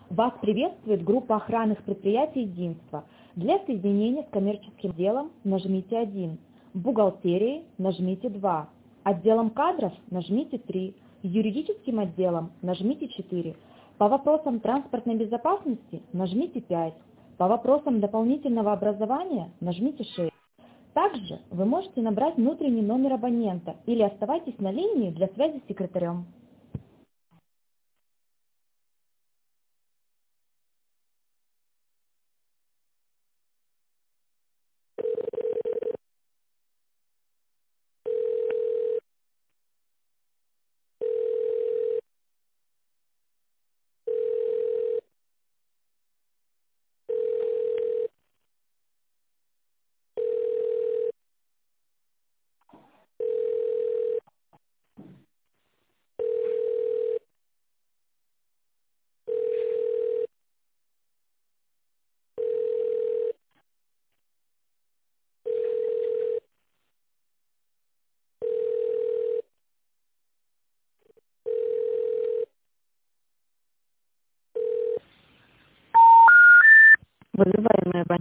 Вас приветствует группа охранных предприятий «Единство». Для соединения с коммерческим делом нажмите 1, бухгалтерией нажмите 2, отделом кадров нажмите 3, юридическим отделом нажмите 4, по вопросам транспортной безопасности нажмите 5, по вопросам дополнительного образования нажмите 6. Также вы можете набрать внутренний номер абонента или оставайтесь на линии для связи с секретарем. Вызываемый абонент